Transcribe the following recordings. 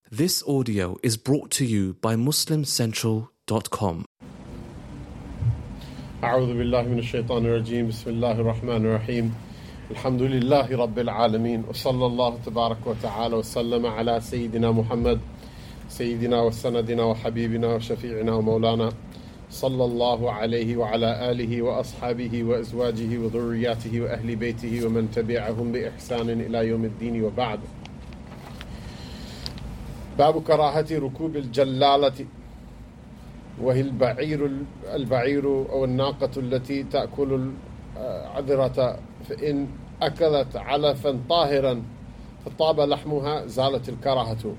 This audio is brought to you by MuslimCentral.com. أعوذ بالله من الشيطان الرجيم بسم الله الرحمن الرحيم الحمد لله رب العالمين وصلى الله تبارك وتعالى وسلم على سيدنا محمد سيدنا وسندنا وحبيبنا وشفيعنا ومولانا صلى الله عليه وعلى آله وأصحابه وأزواجه وذرياته وأهل بيته ومن تبعهم بإحسان إلى يوم الدين وبعد. باب كراهة ركوب الجلالة وهي البعير أو الناقة التي تأكل العذرة، فإن أكلت علفا طاهرا فطاب لحمها زالت الكراهة.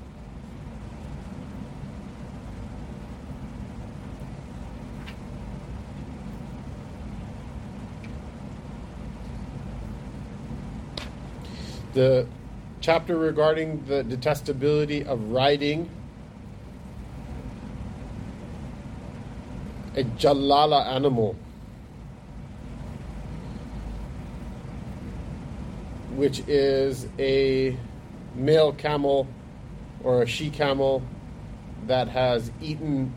The chapter regarding the detestability of riding a jalala animal, which is a male camel or a she camel that has eaten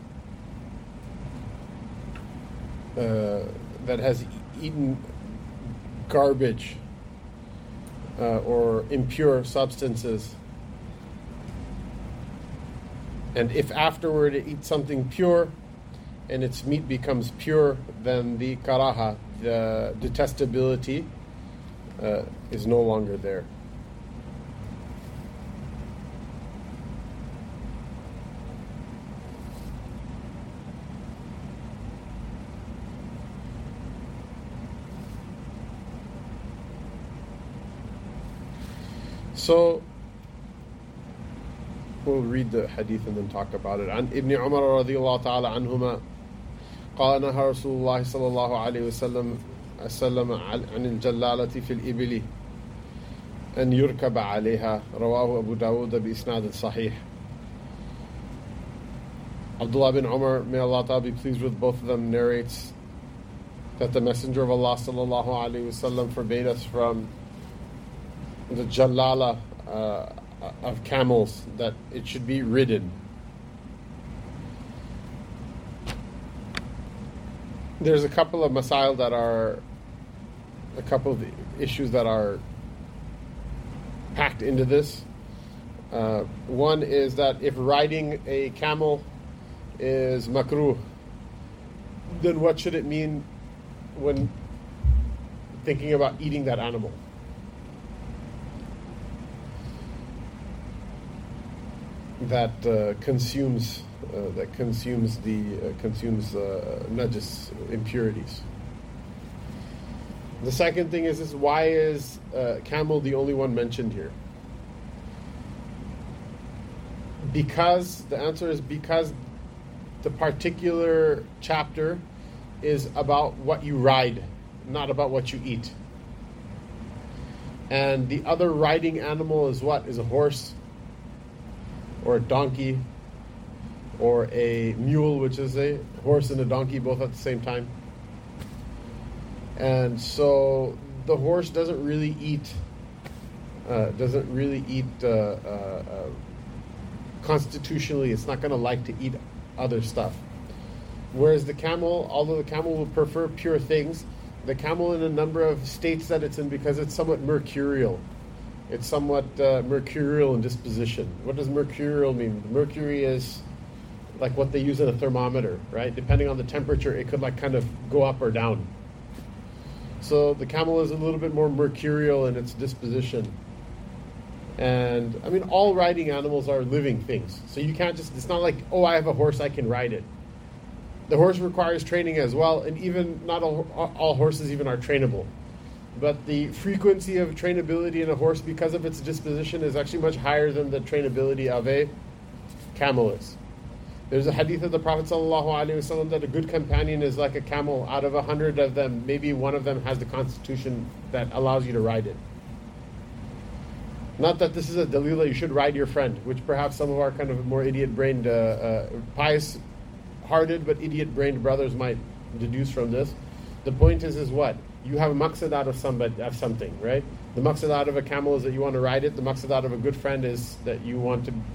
garbage or impure substances, and if afterward it eats something pure and its meat becomes pure, then the karaha, the detestability, is no longer there. So we'll read the hadith and then talk about it. عن ابن عمر رضي الله تعالى عنهما قال نهى رسول الله صلى الله عليه وسلم عن الجلالة في الإبل أن يركب عليها، رواه أبو داود بإسناد صحيح. Abdullah bin Umar, may Allah Ta'ala be pleased with both of them, narrates that the Messenger of Allah sallallahu alaihi wasallam forbade us from the jalala of camels, that it should be ridden. There's a couple of masail that are, a couple of issues that are packed into this. One is that if riding a camel is makruh, then what should it mean when thinking about eating that animal? That consumes najis, impurities. The second thing is why is camel the only one mentioned here? Because the answer is because the particular chapter is about what you ride, not about what you eat. And the other riding animal is what? Is a horse, or a donkey, or a mule, which is a horse and a donkey both at the same time. And so the horse doesn't really eat constitutionally. It's not going to like to eat other stuff. Whereas the camel, although the camel will prefer pure things, the camel in a number of states that it's in, because it's somewhat mercurial. It's somewhat mercurial in disposition. What does mercurial mean? Mercury is like what they use in a thermometer, right? Depending on the temperature, it could like kind of go up or down. So the camel is a little bit more mercurial in its disposition. And I mean, all riding animals are living things. So you can't just, it's not like, oh, I have a horse, I can ride it. The horse requires training as well, and even not all horses even are trainable. But the frequency of trainability in a horse, because of its disposition, is actually much higher than the trainability of a camel is. There's a hadith of the Prophet ﷺ that a good companion is like a camel. Out of 100 of them, maybe one of them has the constitution that allows you to ride it. Not that this is a dalila, you should ride your friend, which perhaps some of our kind of more idiot-brained, pious-hearted but idiot-brained brothers might deduce from this. The point is what? You have a maqsad out of something, right? The maqsad out of a camel is that you want to ride it. The maqsad out of a good friend is that you want to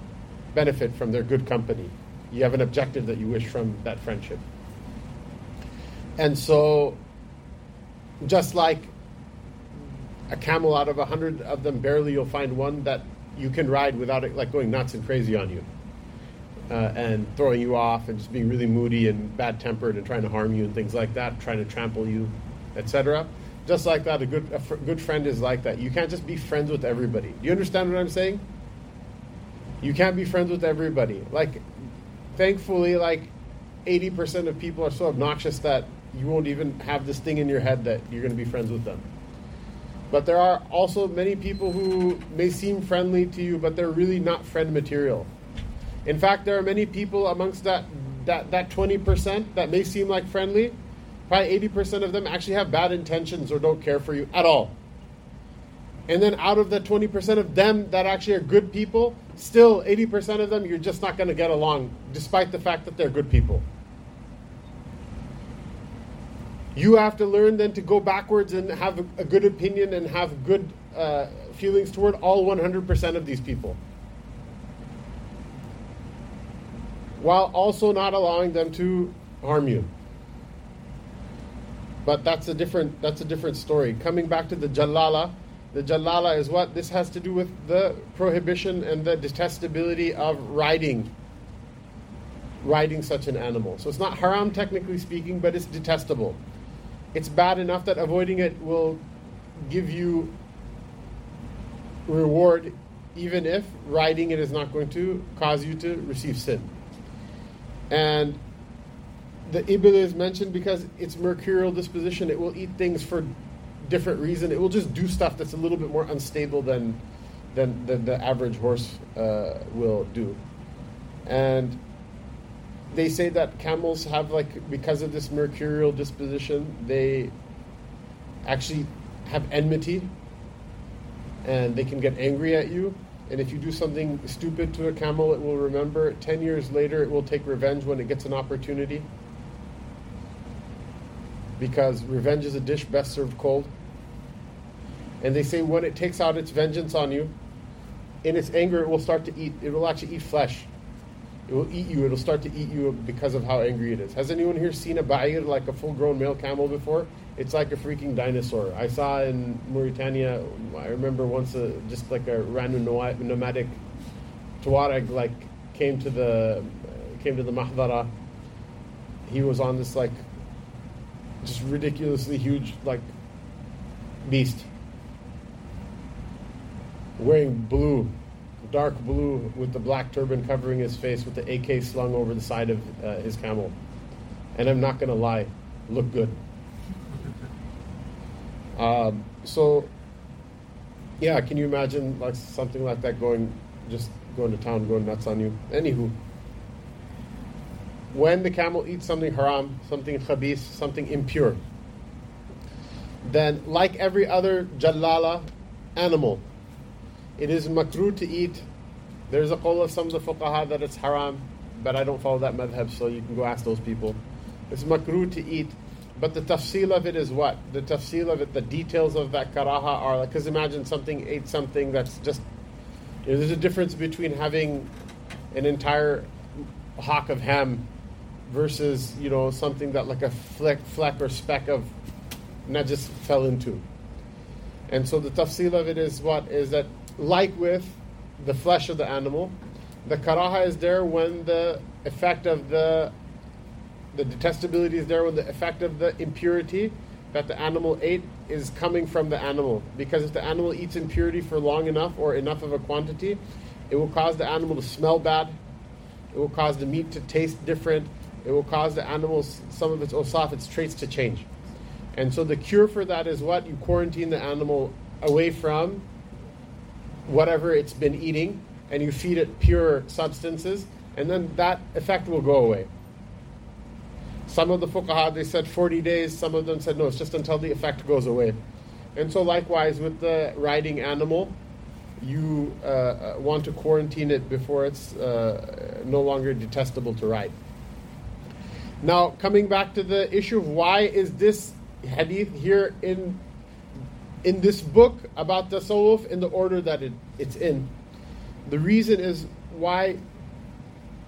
benefit from their good company. You have an objective that you wish from that friendship. And so, just like a camel out of 100 of them, barely you'll find one that you can ride without it like going nuts and crazy on you. And throwing you off and just being really moody and bad-tempered and trying to harm you and things like that, trying to trample you, etc. Just like that, a good friend is like that. You can't just be friends with everybody. Do you understand what I'm saying? You can't be friends with everybody. Like, thankfully, like 80% of people are so obnoxious that you won't even have this thing in your head that you're going to be friends with them. But there are also many people who may seem friendly to you, but they're really not friend material. In fact, there are many people amongst that 20% that may seem like friendly. Probably 80% of them actually have bad intentions or don't care for you at all. And then out of the 20% of them that actually are good people, still 80% of them you're just not going to get along, despite the fact that they're good people. You have to learn then to go backwards and have a good opinion and have good feelings toward all 100% of these people, while also not allowing them to harm you. But that's a different story. Coming back to the Jalala is what? This has to do with the prohibition and the detestability of riding such an animal. So it's not haram technically speaking, but it's detestable. It's bad enough that avoiding it will give you reward, even if riding it is not going to cause you to receive sin. And the ibil is mentioned because its mercurial disposition. It will eat things for different reason. It will just do stuff that's a little bit more unstable than the average horse will do. And they say that camels have, like, because of this mercurial disposition, they actually have enmity and they can get angry at you. And if you do something stupid to a camel, it will remember. 10 years later, it will take revenge when it gets an opportunity. Because revenge is a dish best served cold. And they say when it takes out its vengeance on you, in its anger, it will start to eat. It will actually eat flesh. It will eat you. It will start to eat you because of how angry it is. Has anyone here seen a ba'ir, like a full-grown male camel, before? It's like a freaking dinosaur. I saw in Mauritania, I remember once, just like a random nomadic Tuareg, like came to the Mahdara. He was on this like just ridiculously huge like beast, wearing blue, dark blue, with the black turban covering his face, with the AK slung over the side of his camel. And I'm not going to lie, looked good. So, yeah, can you imagine like something like that going to town, going nuts on you? Anywho, when the camel eats something haram, something khabith, something impure, then like every other jalala animal, it is makruh to eat. There's a qawl of some of the fuqaha that it's haram, but I don't follow that madhab, so you can go ask those people. It's makruh to eat. But the tafsil of it is what? The tafsil of it, the details of that karaha are like, because imagine ate something that's just, there's a difference between having an entire hock of ham versus, something that like a fleck or speck of najis fell into. And so the tafsil of it is what? Is that like with the flesh of the animal, the karaha is there when the effect of the detestability is there when the effect of the impurity that the animal ate is coming from the animal. Because if the animal eats impurity for long enough or enough of a quantity, it will cause the animal to smell bad. It will cause the meat to taste different. It will cause the animal's, some of its osaf, its traits to change. And so the cure for that is what? You quarantine the animal away from whatever it's been eating, and you feed it pure substances, and then that effect will go away. Some of the fuqaha, they said 40 days. Some of them said, no, it's just until the effect goes away. And so likewise with the riding animal, you want to quarantine it before it's no longer detestable to ride. Now, coming back to the issue of why is this hadith here in this book about tasawwuf in the order that it's in. The reason is why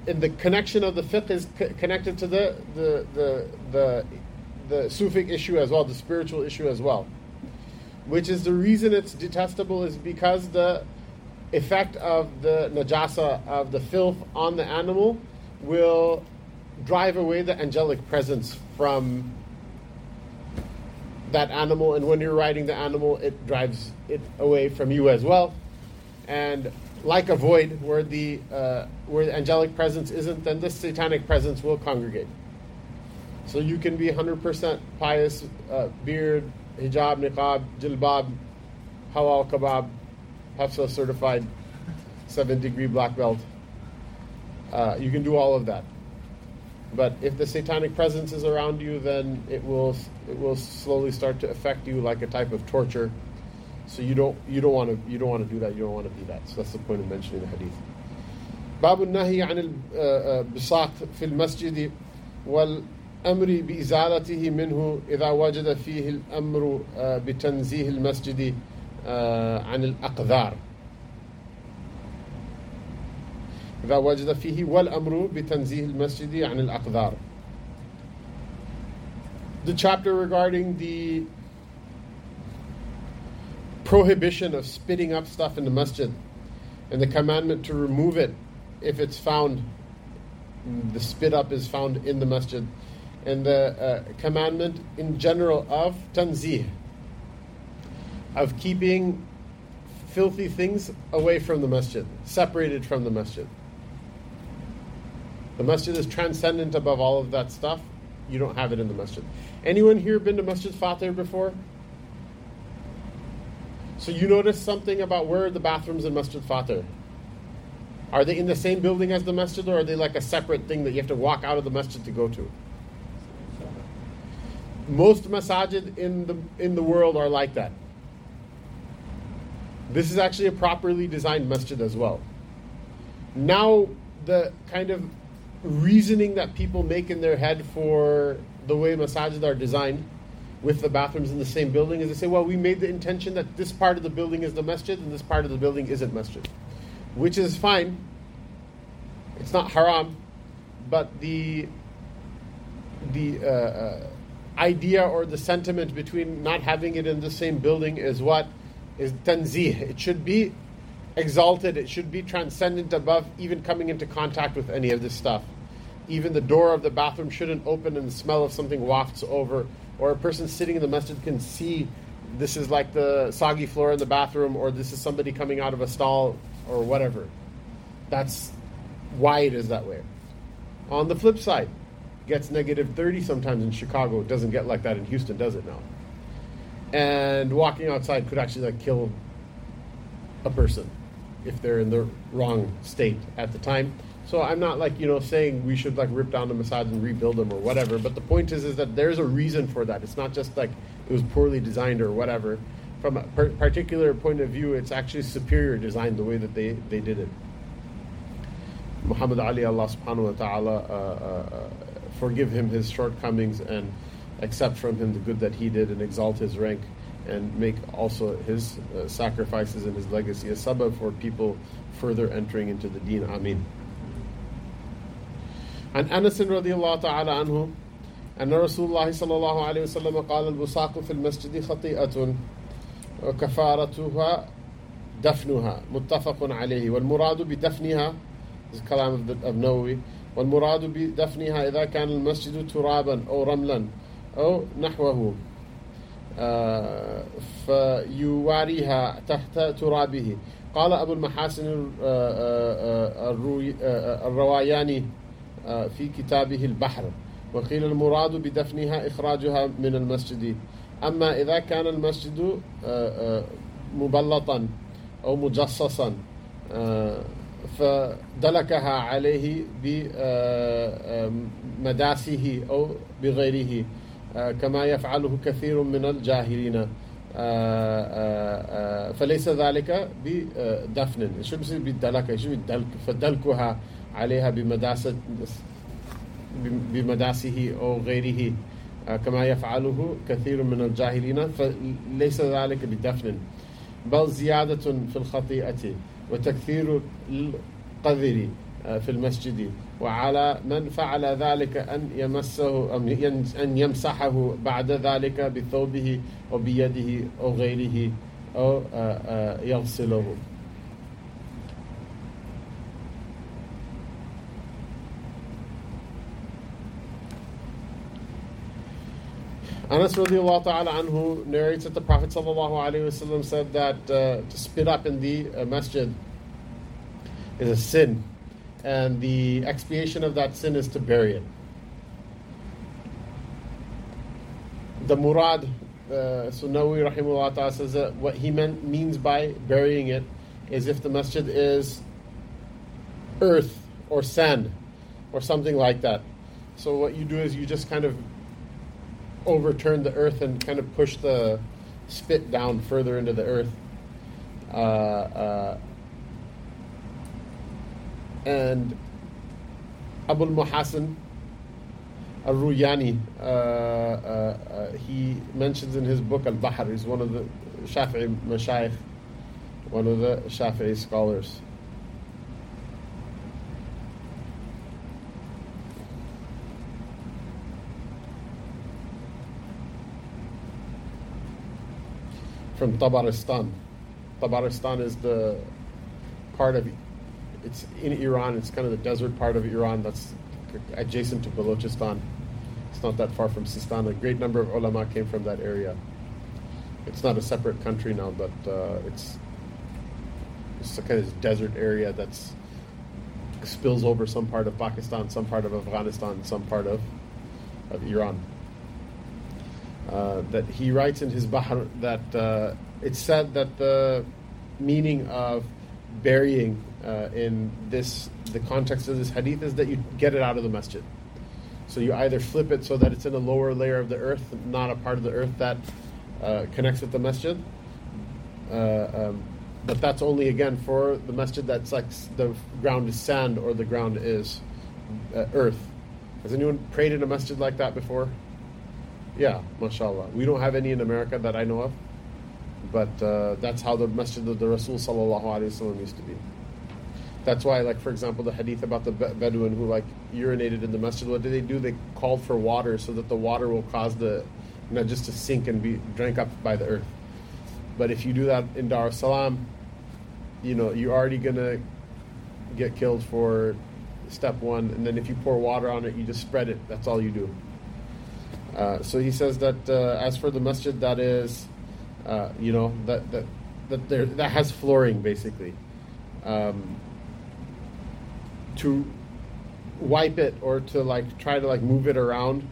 and the connection of the fiqh is connected to the Sufic issue as well, the spiritual issue as well. Which is the reason it's detestable is because the effect of the najasa, of the filth on the animal, will drive away the angelic presence from that animal, and when you're riding the animal, it drives it away from you as well. And like a void, where the angelic presence isn't, then this satanic presence will congregate. So you can be 100% pious, beard, hijab, niqab, jilbab, halal kebab, Hafsa certified, 7-degree black belt. You can do all of that. But if the satanic presence is around you, then it will slowly start to affect you like a type of torture. So you don't want to do that. You don't want to be that. So that's the point of mentioning the hadith. باب النهي عن البصاق في المسجد والأمر بإزالته منه إذا وجد فيه الأمر بتنزيه المسجد عن الأقذار. إذا وجد فيه والأمر بتنزيه المسجد عن الأقذار. The chapter regarding the prohibition of spitting up stuff in the masjid, and the commandment to remove it if it's found, the spit up is found in the masjid, and the commandment in general of tanzih, of keeping filthy things away from the masjid, separated from the masjid. The masjid is transcendent above all of that stuff. You don't have it in the masjid. Anyone here been to Masjid Fateh before? So you notice something about where are the bathrooms in Masjid Fateh? Are they in the same building as the masjid, or are they like a separate thing that you have to walk out of the masjid to go to? Most masajid in the world are like that. This is actually a properly designed masjid as well. Now, the kind of reasoning that people make in their head for the way masajid are designed with the bathrooms in the same building is they say, well, we made the intention that this part of the building is the masjid and this part of the building isn't masjid. Which is fine. It's not haram. But the idea or the sentiment between not having it in the same building is what? Is tanzih. It should be exalted. It should be transcendent above even coming into contact with any of this stuff. Even the door of the bathroom shouldn't open and the smell of something wafts over. Or a person sitting in the masjid can see this is like the soggy floor in the bathroom, or this is somebody coming out of a stall, or whatever. That's why it is that way. On the flip side, it gets negative 30 sometimes in Chicago. It doesn't get like that in Houston, does it now? And walking outside could actually like kill a person if they're in the wrong state at the time. So I'm not like, saying we should like rip down the masajid and rebuild them or whatever. But the point is that there's a reason for that. It's not just like it was poorly designed or whatever. From a particular point of view, it's actually superior design the way that they did it. Muhammad Ali, Allah subhanahu wa ta'ala forgive him his shortcomings and accept from him the good that he did and exalt his rank and make also his sacrifices and his legacy a sabab for people further entering into the deen. Ameen. عن أنس رضي الله تعالى عنه أن رسول الله صلى الله عليه وسلم قال البصاق في المسجد خطيئة وكفارتها دفنها متفق عليه والمراد بدفنها كلام النووي والمراد بدفنها إذا كان المسجد ترابا أو رملا أو نحوه فيواريها تحت ترابه. قال أبو المحاسن الرواياني في كتابه البحر وقيل المراد بدفنها إخراجها من المسجد. أما إذا كان المسجد مبلطا أو مجصصا فدلكها عليه بمداسه أو بغيره كما يفعله كثير من الجاهلين فليس ذلك بدفن. شو بصير بالدلك؟ شو بالدلك؟ فدلكها عليها بمداسه أو غيره كما يفعله كثير من الجاهلين فليس ذلك بدفن بل زيادة في الخطيئة وتكثير القذر في المسجد وعلى من فعل ذلك أن يمسه أن يمسحه بعد ذلك بثوبه وبيده أو غيره أو يغسله. Anas radiallahu ta'ala anhu narrates that the Prophet sallallahu alaihi wasallam said that to spit up in the masjid is a sin, and the expiation of that sin is to bury it. The murad, Sunawi rahimahullah ta'ala says that what he means by burying it is if the masjid is earth or sand or something like that. So what you do is you just kind of overturn the earth and kind of push the spit down further into the earth. And Abul Muhassin Al-Ruyani, he mentions in his book Al-Bahr, he's one of the Shafi'i Mashayikh, one of the Shafi'i scholars. From Tabaristan. Tabaristan is the part of, it's in Iran, it's kind of the desert part of Iran that's adjacent to Balochistan. It's not that far from Sistan. A great number of ulama came from that area. It's not a separate country now, but it's a kind of desert area that's spills over some part of Pakistan, some part of Afghanistan, some part of Iran. That he writes in his Bahr that it's said that the meaning of burying in the context of this hadith is that you get it out of the masjid. So you either flip it so that it's in a lower layer of the earth, not a part of the earth that connects with the masjid. But that's only, again, for the masjid that's like the ground is sand or the ground is earth. Has anyone prayed in a masjid like that before? Yeah, mashallah. We don't have any in America that I know of, but that's how the masjid of the Rasul sallallahu alaihi wasallam used to be. That's why, like, for example, the hadith about the Bedouin who like urinated in the masjid, what did they do? They called for water so that the water will cause the najis to sink and be drank up by the earth. But if you do that in Dar es Salaam, you know, you're already gonna get killed for step one, and then if you pour water on it, you just spread it. That's all you do. So he says that as for the masjid, that is, that has flooring basically. To wipe it or to like try to like move it around,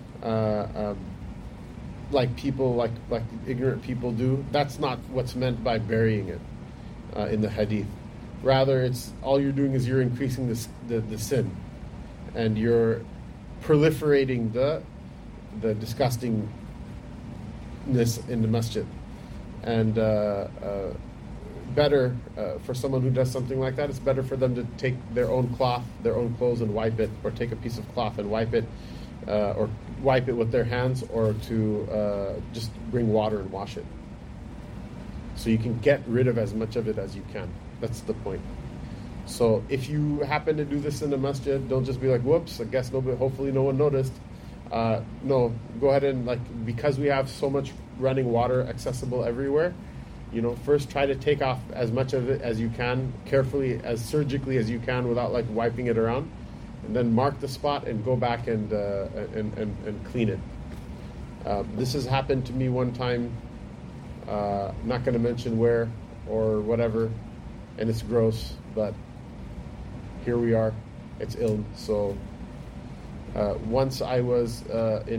like people like ignorant people do. That's not what's meant by burying it in the hadith. Rather, it's all you're doing is you're increasing the sin, and you're proliferating the disgustingness in the masjid. And better for someone who does something like that, it's better for them to take their own cloth, their own clothes, and wipe it, or take a piece of cloth and wipe it, or wipe it with their hands, or to just bring water and wash it. So you can get rid of as much of it as you can. That's the point. So if you happen to do this in the masjid, don't just be like, whoops, I guess hopefully no one noticed. No, go ahead and, like, because we have so much running water accessible everywhere, you know, first try to take off as much of it as you can, carefully, as surgically as you can, without like wiping it around, and then mark the spot and go back and clean it. This has happened to me one time. Not going to mention where or whatever, and it's gross, but here we are. It's ilm. So once I was in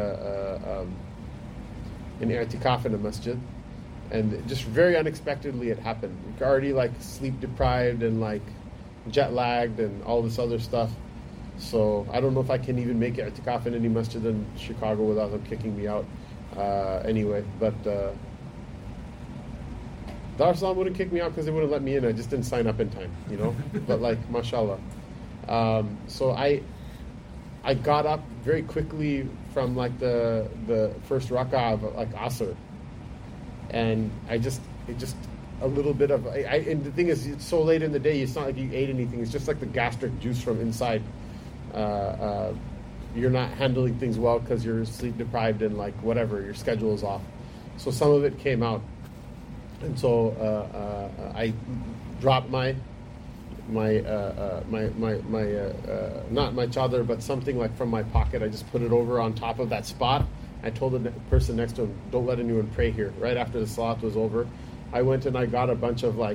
i'tikaf in a masjid, and just very unexpectedly it happened. We're already like sleep deprived and like jet lagged and all this other stuff. So I don't know if I can even make i'tikaf in any masjid in Chicago without them kicking me out. Anyway, but Dar es Salaam wouldn't kick me out because they wouldn't let me in. I just didn't sign up in time, you know. But like, mashallah. So I got up very quickly from like the first rak'ah of like Asr, and it just a little bit of. And the thing is, it's so late in the day. It's not like you ate anything. It's just like the gastric juice from inside. You're not handling things well because you're sleep deprived and like whatever, your schedule is off. So some of it came out, and so I dropped my not my chadar, but something like from my pocket. I just put it over on top of that spot. I told the person next to him, "Don't let anyone pray here." Right after the salat was over, I went and I got a bunch of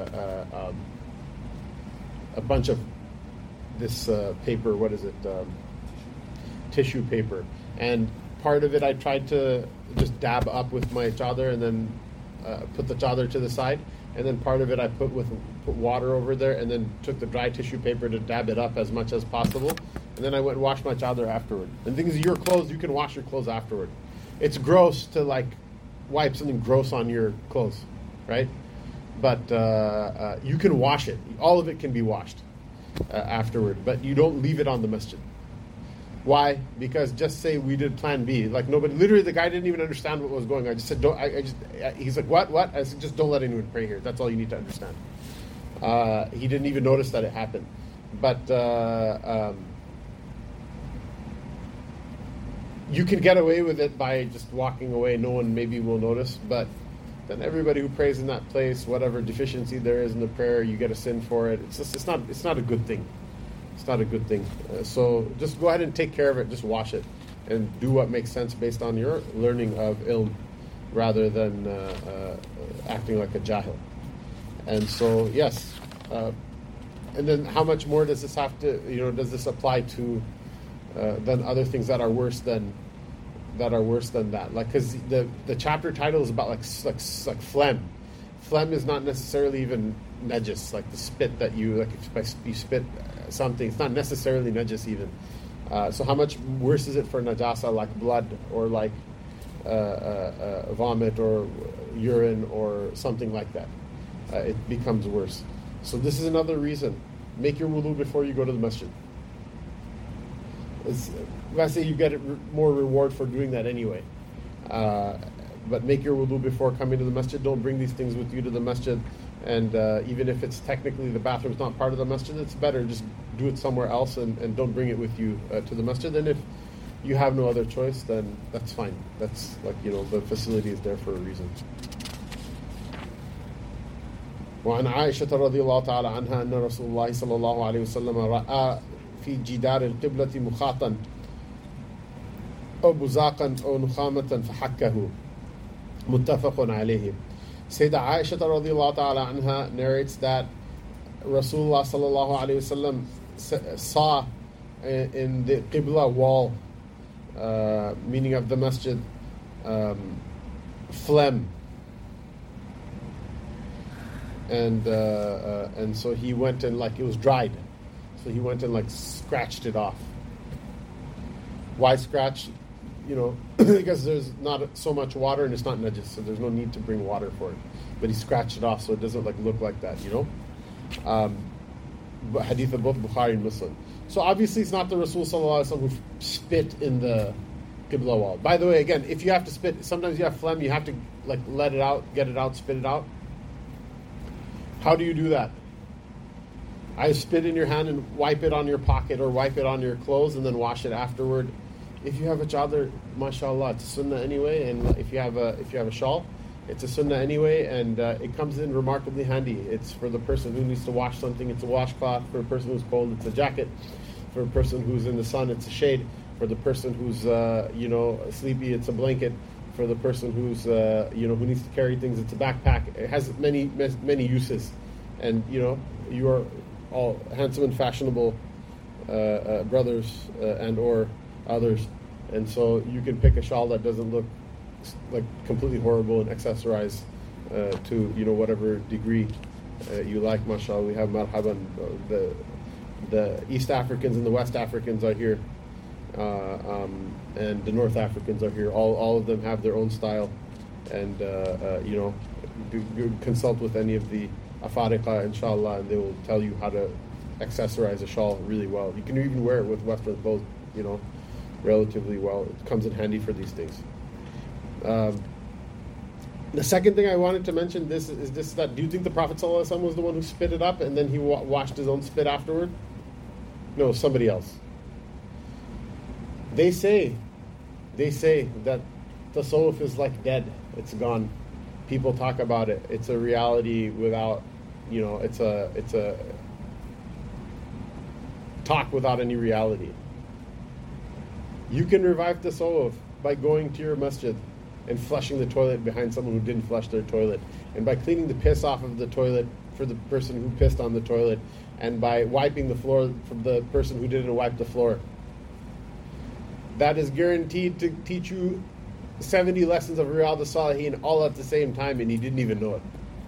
this paper. What is it? Tissue paper, and part of it I tried to just dab up with my chadar and then put the chadar to the side, and then part of it I put water over there and then took the dry tissue paper to dab it up as much as possible, and then I went and washed my chadar afterward. And the thing is, your clothes, you can wash your clothes afterward. It's gross to like wipe something gross on your clothes, right? But you can wash it. All of it can be washed afterward, but you don't leave it on the masjid. Why? Because just say we did plan B. Like nobody, literally the guy didn't even understand what was going on. I just said, don't, he's like, what? I said, just don't let anyone pray here. That's all you need to understand. He didn't even notice that it happened. But you can get away with it by just walking away. No one maybe will notice. But then everybody who prays in that place, whatever deficiency there is in the prayer, you get a sin for it. It's not a good thing. It's not a good thing. So just go ahead and take care of it. Just wash it and do what makes sense based on your learning of ilm rather than acting like a jahil. And so, yes. And then how much more does this have to, does this apply to than other things that are worse than that? Like, because the chapter title is about like phlegm. Phlegm is not necessarily even najis, like the spit that you, like if you spit something, it's not necessarily najis even. So how much worse is it for najasa, like blood or like vomit or urine or something like that? It becomes worse. So this is another reason. Make your wudu before you go to the masjid. I say you get more reward for doing that anyway. But make your wudu before coming to the masjid. Don't bring these things with you to the masjid. And even if it's technically the bathroom's not part of the masjid, it's better just do it somewhere else and don't bring it with you to the masjid. And if you have no other choice, then that's fine. That's like, the facility is there for a reason. وعن عائشة رضي الله تعالى عنها أن رسول الله صلى الله عليه وسلم رأى في جدار القبلة مخاطا أو بزاقا أو نخامة فحكه متفق عليه. Sayyidah Aisha radiallahu ta'ala anha narrates that Rasulullah sallallahu alayhi wasallam saw in the Qibla wall, meaning of the masjid, phlegm. And so he went and it was dried. So he went and scratched it off. Why scratch? Because there's not so much water and it's not najis, so there's no need to bring water for it. But he scratched it off so it doesn't look like that, But hadith of both Bukhari and Muslim. So obviously it's not the Rasul sallallahu alaihi wasallam who spit in the Qibla wall. By the way, again, if you have to spit, sometimes you have phlegm, you have to let it out, get it out, spit it out. How do you do that? I spit in your hand and wipe it on your pocket or wipe it on your clothes and then wash it afterward. If you have a chadar, mashallah, it's a sunnah anyway, and if you have a shawl, it's a sunnah anyway, and it comes in remarkably handy. It's for the person who needs to wash something, it's a washcloth. For a person who's cold, it's a jacket. For a person who's in the sun, it's a shade. For the person who's sleepy, it's a blanket. For the person who's who needs to carry things, it's a backpack. It has many uses, and you are all handsome and fashionable brothers and or others, and so you can pick a shawl that doesn't look like completely horrible and accessorize to whatever degree you like. Mashallah, we have marhaban. The East Africans and the West Africans are here, and the North Africans are here. All of them have their own style, and consult with any of the afariqa, inshallah, and they will tell you how to accessorize a shawl really well. You can even wear it with Western clothes, relatively well. It comes in handy for these things. The second thing I wanted to mention is this: that do you think the Prophet ﷺ was the one who spit it up and then he washed his own spit afterward? No, somebody else. They say that tasawwuf is like dead. It's gone. People talk about it. It's a reality without, it's a talk without any reality. You can revive tasawwuf by going to your masjid and flushing the toilet behind someone who didn't flush their toilet, and by cleaning the piss off of the toilet for the person who pissed on the toilet, and by wiping the floor from the person who didn't wipe the floor. That is guaranteed to teach you 70 lessons of Riyadh al-Salihin all at the same time, and you didn't even know it.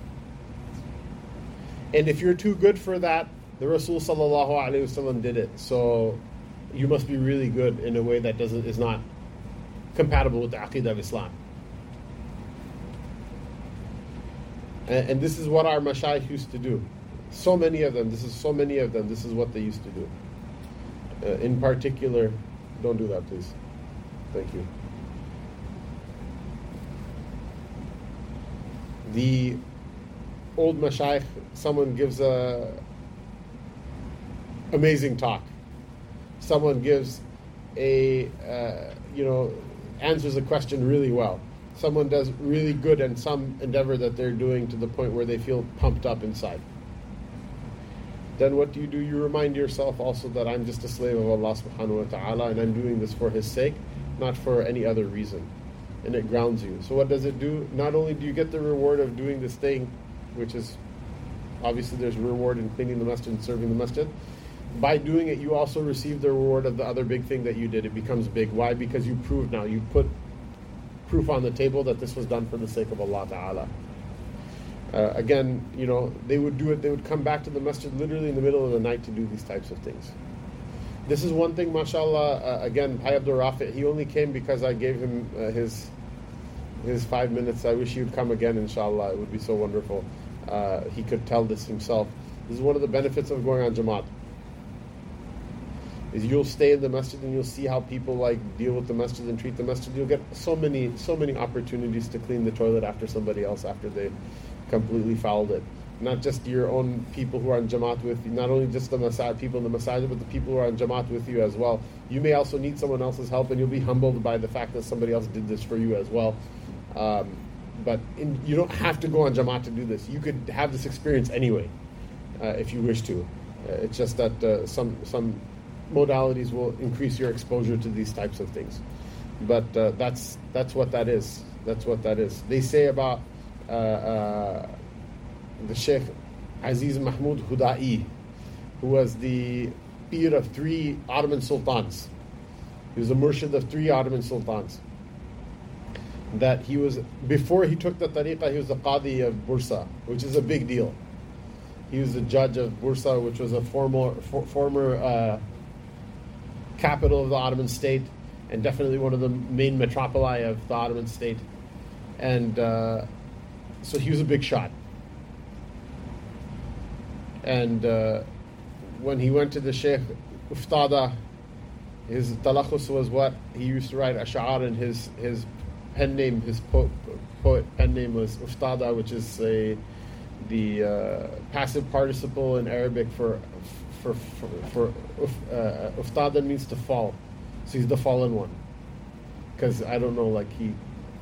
And if you're too good for that, the Rasul sallallahu alaihi wasallam did it. So you must be really good in a way that is not compatible with the Aqidah of Islam. And this is what our mashayikh used to do. So many of them. This is what they used to do. In particular, don't do that, please. Thank you. The old mashayikh, someone gives a amazing talk. Someone gives answers a question really well. Someone does really good in some endeavor that they're doing to the point where they feel pumped up inside. Then what do? You remind yourself also that I'm just a slave of Allah subhanahu wa ta'ala, and I'm doing this for His sake, not for any other reason. And it grounds you. So what does it do? Not only do you get the reward of doing this thing, which is, obviously there's reward in cleaning the masjid and serving the masjid, by doing it you also receive the reward of the other big thing that you did. It becomes big. Why? Because you proved now. You put proof on the table that this was done for the sake of Allah Ta'ala. Again, they would do it. They would come back to the masjid literally in the middle of the night to do these types of things. This is one thing, mashallah, again, Bhai Abdul Rafi, he only came because I gave him his 5 minutes. I wish he would come again, inshallah. It would be so wonderful. He could tell this himself. This is one of the benefits of going on Jamaat. Is you'll stay in the masjid and you'll see how people deal with the masjid and treat the masjid. You'll get so many opportunities to clean the toilet after somebody else after they completely fouled it. Not just your own people who are on Jamaat with you, not only just the people in the masajid, but the people who are on Jamaat with you as well. You may also need someone else's help, and you'll be humbled by the fact that somebody else did this for you as well. But you don't have to go on Jamaat to do this. You could have this experience anyway, if you wish to. It's just that some modalities will increase your exposure to these types of things. But that's what that is. That's what that is. They say about the Sheikh Aziz Mahmud Hudai, who was the Pir of 3 Ottoman Sultans. He was the Murshid of 3 Ottoman Sultans. That he was, before he took the tariqah, he was the Qadi of Bursa, which is a big deal. He was the judge of Bursa, which was a former capital of the Ottoman state, and definitely one of the main metropoli of the Ottoman state. And so he was a big shot. And when he went to the Sheikh Uftada, his talakhus was what? He used to write ash'ar, and his pen name, his poet pen name was Uftada, which is the passive participle in Arabic for Uftada means to fall. So he's the fallen one. Because I don't know, he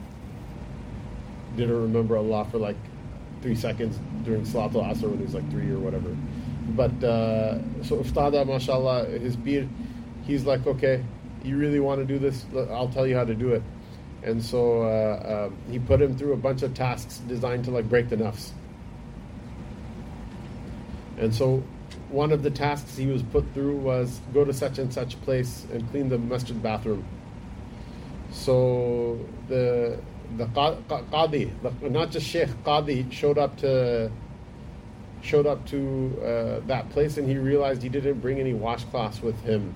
didn't remember Allah for 3 seconds during Salatul Asr when he was 3 or whatever. But so Uftada, mashallah, his beard, he's okay, you really want to do this? I'll tell you how to do it. And so he put him through a bunch of tasks designed to break the nafs. And so one of the tasks he was put through was go to such and such place and clean the masjid bathroom. So the Qadi, not just Sheikh, Qadi showed up to that place, and he realized he didn't bring any washcloths with him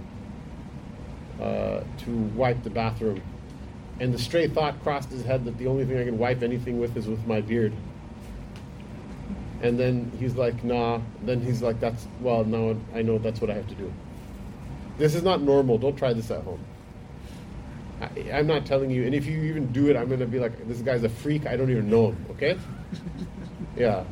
to wipe the bathroom. And the stray thought crossed his head that the only thing I can wipe anything with is with my beard. And then he's nah. Then he's now I know that's what I have to do. This is not normal. Don't try this at home. I'm not telling you, and if you even do it, I'm going to be like, this guy's a freak, I don't even know him, okay? Yeah.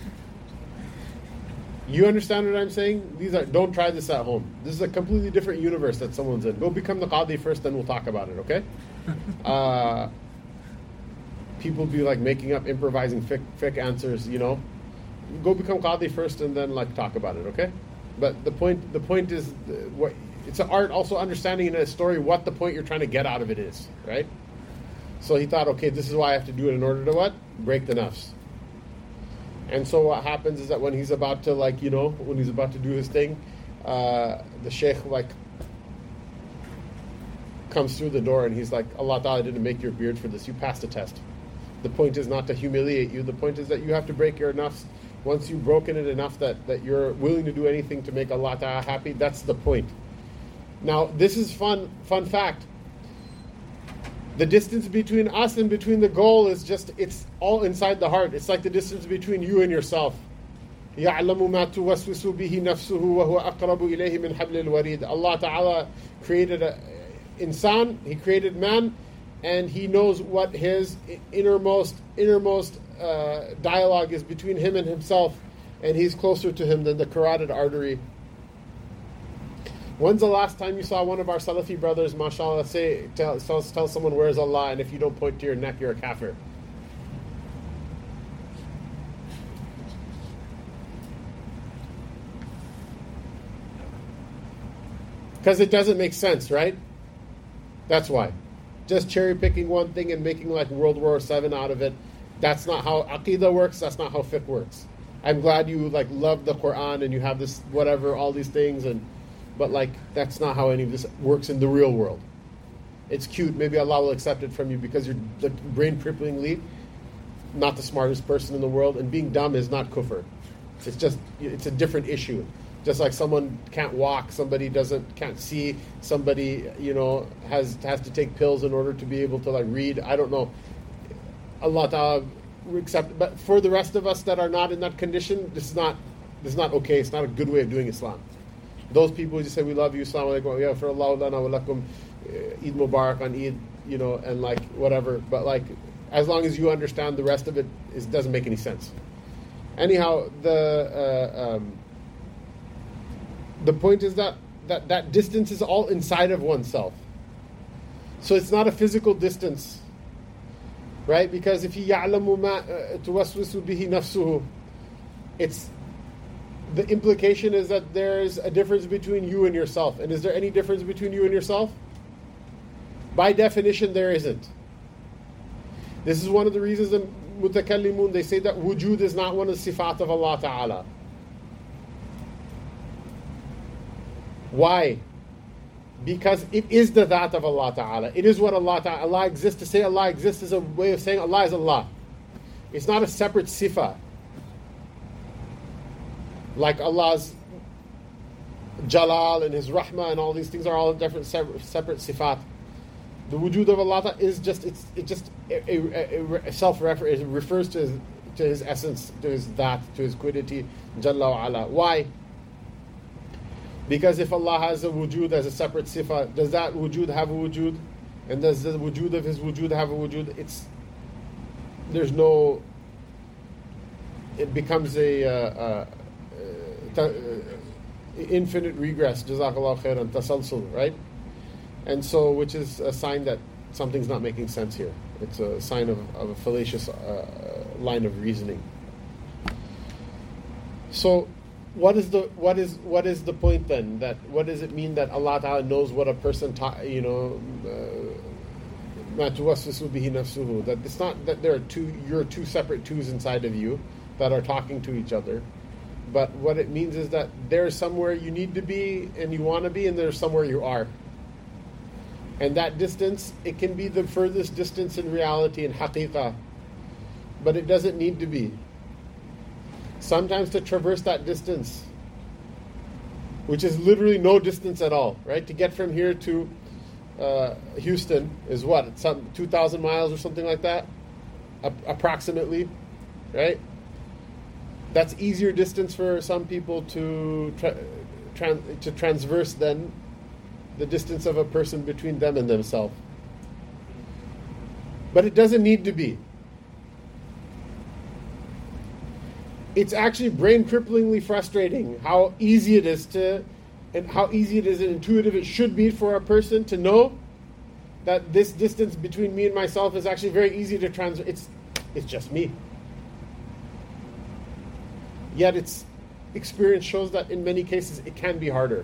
You understand what I'm saying? Don't try this at home. This is a completely different universe that someone's in. Go become the qadi first, then we'll talk about it, okay? People be like making up, improvising fiqh answers, you know. Go become qadi first, and then like talk about it, okay? But the point is, what it's an art also understanding in a story what the point you're trying to get out of it is, right? So he thought, okay, this is why I have to do it in order to what? Break the nafs. And so what happens is that when he's about to when he's about to do his thing, the sheikh like comes through the door and he's like, Allah Ta'ala didn't make your beard for this. You passed the test. The point is not to humiliate you. The point is that you have to break your nafs. Once you've broken it enough that you're willing to do anything to make Allah Ta'ala happy, that's the point. Now, this is fun fact. The distance between us and between the goal is it's all inside the heart. It's like the distance between you and yourself. يَعْلَمُ مَا تُوَسْوِسُ بِهِ نَفْسُهُ وَهُوَ أَقْرَبُ إِلَيْهِ مِنْ حَبْلِ الْوَرِيدِ. Allah Ta'ala created insan, He created man, and He knows what his innermost dialogue is between him and himself, and He's closer to him than the carotid artery. When's the last time you saw one of our Salafi brothers, mashallah, tell someone where's Allah, and if you don't point to your neck, you're a kafir? Because it doesn't make sense, right? That's why. Just cherry picking one thing and making like World War VII out of it. That's not how Aqidah works. That's not how fiqh works. I'm glad you like love the Quran and you have this whatever, all these things, but like that's not how any of this works in the real world. It's cute. Maybe Allah will accept it from you because you're the brain-cripplingly not the smartest person in the world, and being dumb is not kufr. It's a different issue. Just like someone can't walk, somebody can't see, somebody has to take pills in order to be able to like read. I don't know. Allah Ta'ala accept, but for the rest of us that are not in that condition, this is not okay. It's not a good way of doing Islam. Those people who just say we love you, Assalamu alaikum, ya for Allah lana wa lakum, Eid Mubarak on Eid, and like whatever. But like as long as you understand the rest of it, it doesn't make any sense. Anyhow, the point is that distance is all inside of oneself. So it's not a physical distance, right? Because if يَعْلَمُ مَا تُوَسْوِسُ بِهِ نَفْسُهُ, the implication is that there's a difference between you and yourself. And is there any difference between you and yourself? By definition, there isn't. This is one of the reasons in Mutakallimun, they say that wujud is not one of the sifat of Allah Ta'ala. Why? Because it is the that of Allah Ta'ala. It is what Allah exists. To say Allah exists is a way of saying Allah is Allah. It's not a separate sifa. Like Allah's Jalal and His Rahmah and all these things are all different separate sifat. The wujud of Allah is just a self-reference. It refers to His essence, to His that, to His quiddity, Jalla wa Ala. Why? Because if Allah has a wujud as a separate sifa, does that wujud have a wujud? And does the wujud of His wujud have a wujud? It becomes a infinite regress, Jazakallah khairan, tasalsul, right? And so, which is a sign that something's not making sense here. It's a sign of a fallacious line of reasoning. So, what is the point then? That what does it mean that Allah Ta'ala knows what a person ma tuwaswisu bihi nafsuhu? That it's not that you're two separate twos inside of you that are talking to each other. But what it means is that there's somewhere you need to be and you want to be, and there's somewhere you are. And that distance, it can be the furthest distance in reality, in haqiqah, but it doesn't need to be. Sometimes to traverse that distance, which is literally no distance at all, right? To get from here to Houston is what? It's some 2,000 miles or something like that, approximately, right? That's easier distance for some people to transverse than the distance of a person between them and themselves. But it doesn't need to be. It's actually brain-cripplingly frustrating how easy it is and intuitive it should be for a person to know that this distance between me and myself is actually very easy to translate. It's just me. Yet its experience shows that in many cases it can be harder.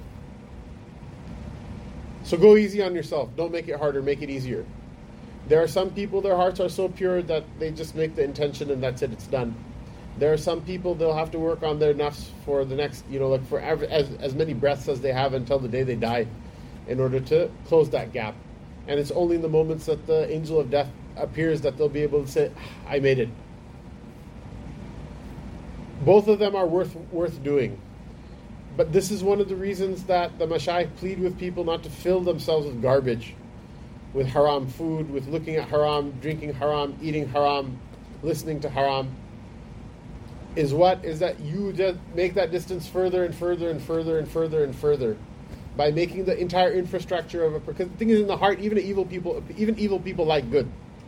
So go easy on yourself. Don't make it harder, make it easier. There are some people, their hearts are so pure that they just make the intention and that's it, it's done. There are some people, they'll have to work on their nafs for the next, like for as many breaths as they have until the day they die in order to close that gap. And it's only in the moments that the angel of death appears that they'll be able to say, I made it. Both of them are worth doing. But this is one of the reasons that the mashayikh plead with people not to fill themselves with garbage, with haram food, with looking at haram, drinking haram, eating haram, listening to haram. Is that you just make that distance further and further and further and further and further by making the entire infrastructure of because the thing is in the heart, even evil people like good.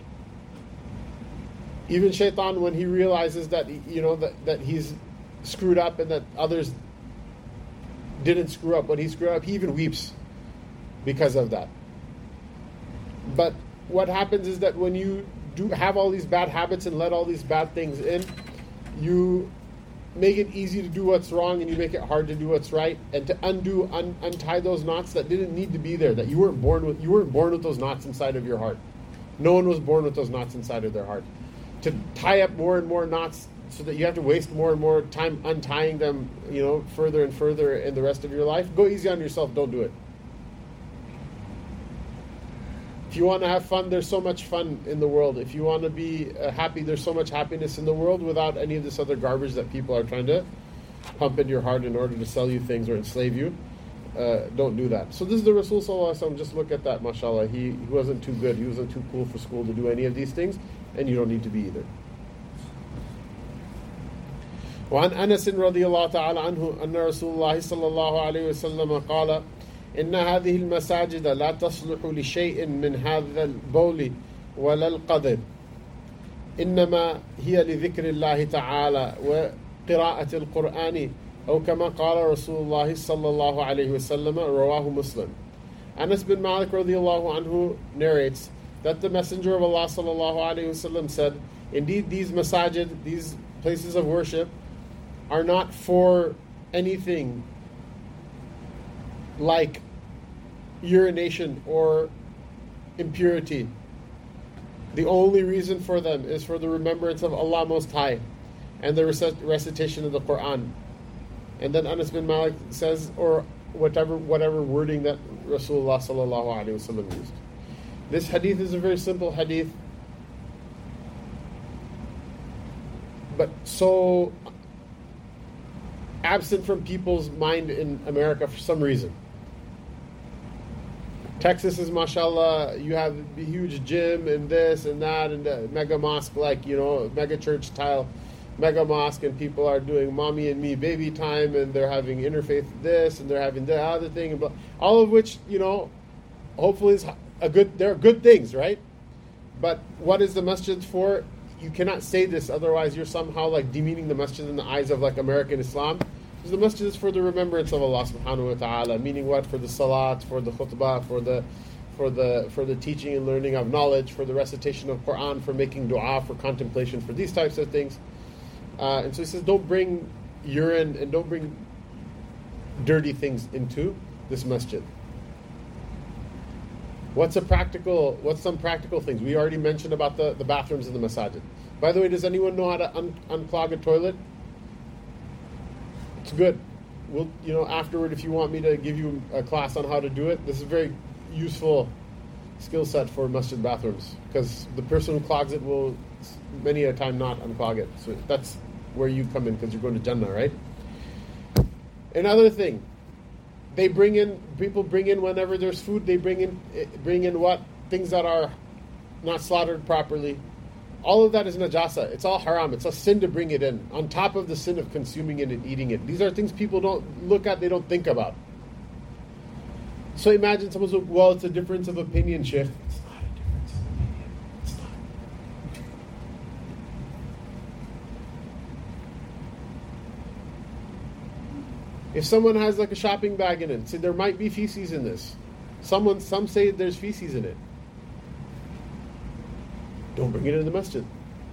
Even shaitan, when he realizes that that he's screwed up and that others didn't screw up, when he screwed up, he even weeps because of that. But what happens is that when you do have all these bad habits and let all these bad things in, you make it easy to do what's wrong and you make it hard to do what's right, and to untie those knots that didn't need to be there, that you weren't born with those knots inside of your heart. No one was born with those knots inside of their heart. To tie up more and more knots so that you have to waste more and more time untying them, further and further in the rest of your life, go easy on yourself, don't do it. If you want to have fun, there's so much fun in the world. If you want to be happy, there's so much happiness in the world without any of this other garbage that people are trying to pump into your heart in order to sell you things or enslave you. Don't do that. So this is the Rasul Sallallahu Alaihi Wasallam. Just look at that, mashallah. He wasn't too good. He wasn't too cool for school to do any of these things, and you don't need to be either. وعن أنس رضي الله تعالى عنه أن رسول الله صلى الله عليه وسلم قال إن هذه المساجد لا تصلح لشيء من هذا البول ولا القدر إنما هي لذكر الله تعالى وقراءة القرآن أو كما قال رسول الله صلى الله عليه وسلم رواه مسلم. Anas bin Malik radiallahu anhu narrates that the Messenger of Allah sallallahu alaihi wasallam said, indeed these masajid, these places of worship, are not for anything like urination or impurity. The only reason for them is for the remembrance of Allah Most High and the recitation of the Quran. And then Anas bin Malik says, or whatever wording that Rasulullah sallallahu alaihi wasallam used. This hadith is a very simple hadith, but so absent from people's mind in America for some reason. Texas is mashallah, you have a huge gym and this and that and the mega mosque, mega church style mega mosque, and people are doing mommy and me baby time, and they're having interfaith this and they're having the other thing, and all of which, hopefully is they're good things, right? But what is the masjid for? You cannot say this, otherwise you're somehow like demeaning the masjid in the eyes of like American Islam. Because the masjid is for the remembrance of Allah subhanahu wa ta'ala, meaning what? For the salat, for the khutbah, for the teaching and learning of knowledge, for the recitation of Quran, for making dua, for contemplation, for these types of things. And so he says, don't bring urine and don't bring dirty things into this masjid. What's some practical things? We already mentioned about the bathrooms in the masajid. By the way, does anyone know how to unclog a toilet? It's good. We'll, afterward, if you want me to give you a class on how to do it, this is a very useful skill set for masjid bathrooms, because the person who clogs it will many a time not unclog it. So that's where you come in, because you're going to Jannah, right? Another thing, people bring in whenever there's food, they bring in what? Things that are not slaughtered properly. All of that is najasa. It's all haram. It's a sin to bring it in, on top of the sin of consuming it and eating it. These are things people don't look at, they don't think about. So imagine someone says, well, it's a difference of opinion, Sheikh. It's not a difference of opinion. It's not. If someone has like a shopping bag in it, say there might be feces in this. Some say there's feces in it. Don't bring it in the masjid.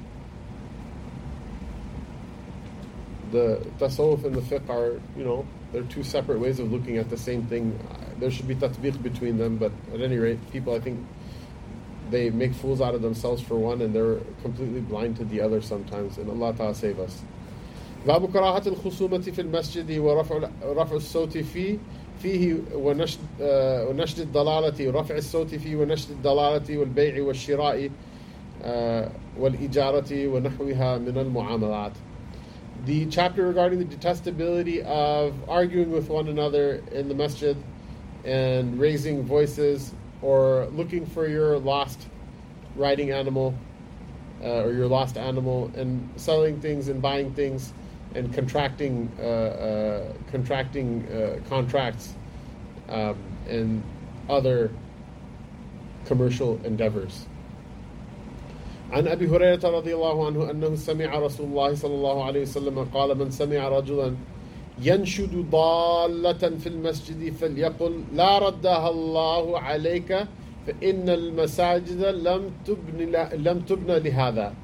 The tasawwuf and the fiqh are, they're two separate ways of looking at the same thing. There should be tatbiq between them, but at any rate, people, I think, they make fools out of themselves for one, and they're completely blind to the other sometimes. And Allah Ta'ala save us. باب كراهة الخصومة في المسجد ورفع الصوت فيه ونشد الضلالة رفع الصوت فيه ونشد الضلالة والبيع والشراء والإجارة ونحوها من المعاملات. The chapter regarding the detestability of arguing with one another in the masjid and raising voices or looking for your lost riding animal or your lost animal and selling things and buying things and contracting contracts and other commercial endeavors. عن أبي هريرة رضي الله عنه أنه سمع رسول الله صلى الله عليه وسلم قال من سمع رجلا ينشد ضالة في المسجد فليقل لا ردها الله عليك فإن المساجد لم تبنى لهذا.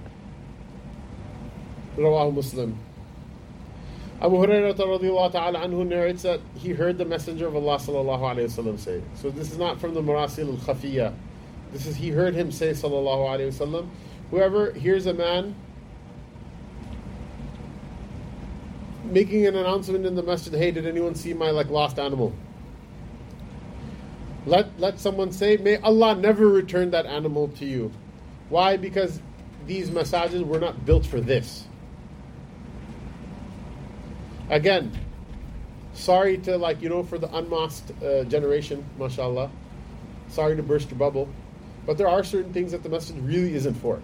رواه مسلم. Abu Hurairah radiallahu ta'ala anhu narrates that he heard the Messenger of Allah sallallahu alayhi wa sallam say. So this is not from the Marasil al-Khafiyya. This is, he heard him say sallallahu alayhi wa sallam, whoever hears a man making an announcement in the masjid, hey, did anyone see my lost animal? Let someone say, may Allah never return that animal to you. Why? Because these masajid were not built for this. Again, sorry to for the unmasked generation, mashallah. Sorry to burst your bubble. But there are certain things that the masjid really isn't for.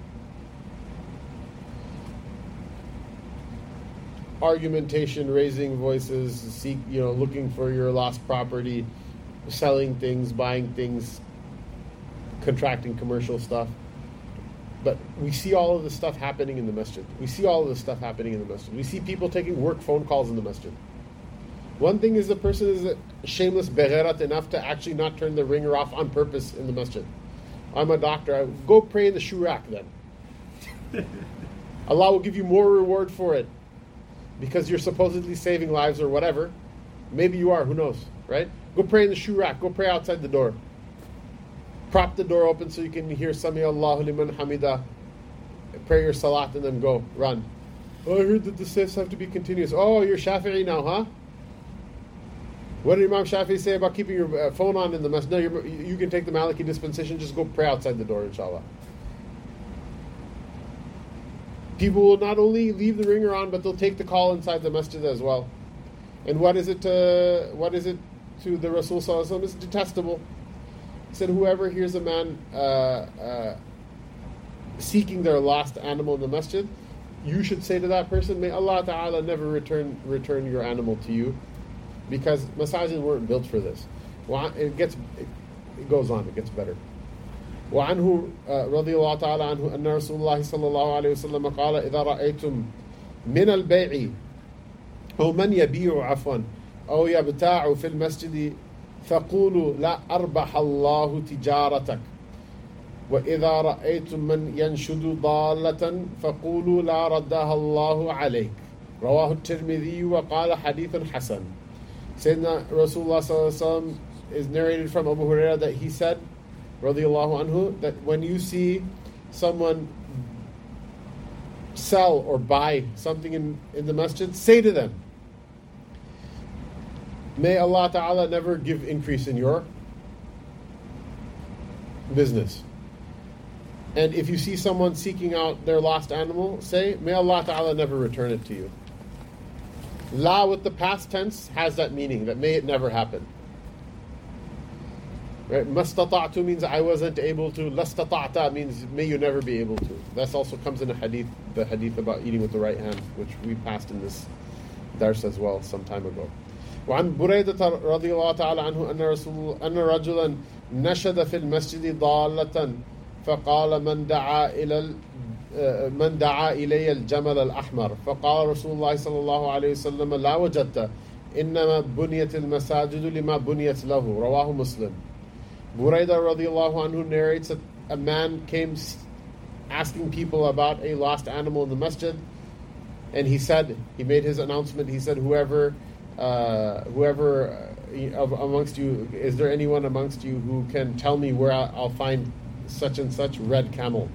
Argumentation, raising voices, looking for your lost property, selling things, buying things, contracting commercial stuff. But we see all of this stuff happening in the masjid. We see people taking work phone calls in the masjid. One thing is the person is shameless begharat enough to actually not turn the ringer off on purpose in the masjid. I'm a doctor. I go pray in the shoe rack then. Allah will give you more reward for it because you're supposedly saving lives or whatever. Maybe you are, who knows, right? Go pray in the shoe rack. Go pray outside the door. Prop the door open so you can hear Sami Allahu liman hamida. Pray your salat and then go, run. Oh, I heard that the safes have to be continuous. Oh, you're Shafi'i now, huh? What did Imam Shafi'i say about keeping your phone on in the masjid? No, you can take the Maliki dispensation, just go pray outside the door, inshallah. People will not only leave the ringer on, but they'll take the call inside the masjid as well. And what is it to the Rasul Sallallahu Alaihi Wasallam? It's detestable. He said, whoever hears a man seeking their lost animal in the masjid, you should say to that person, may Allah Ta'ala never return your animal to you, because masajid weren't built for this. It goes on, it gets better. وعنه رضي الله تعالى عنه أن رسول الله صلى الله عليه وسلم قال إذا رأيتم من البيع أو من يبيع عفوا أو يبتاع في المسجد فقولوا لا أربح الله تجارتك وإذا رأيتم من ينشد ضالة فقولوا لا ردها الله عليك. رواه الترمذي وقال حديث حسن. Sayyidina Rasulullah sallallahu alaihi wasallam is narrated from Abu Hurairah that he said, radiyallahu anhu, that when you see someone sell or buy something in the masjid, say to them, may Allah Ta'ala never give increase in your business. And if you see someone seeking out their lost animal, say, may Allah Ta'ala never return it to you. La with the past tense has that meaning, that may it never happen. Right? Mastata'tu means I wasn't able to. Lastata'ta means may you never be able to. That also comes in a hadith, the hadith about eating with the right hand, which we passed in this dars as well some time ago. وعن بريدة رضي الله تعالى عنه أن رجلا نشد في المسجد ضالة فقال من دعا إلي الجمل الأحمر فقال رسول الله صلى الله عليه وسلم لا وجدت إنما بنيت المساجد لما بنيت له رواه Muslim. Buraidah radiallahu anhu narrates that a man came asking people about a lost animal in the masjid, and he made his announcement, he said, whoever amongst you, is there anyone amongst you who can tell me where I'll find such and such red camel?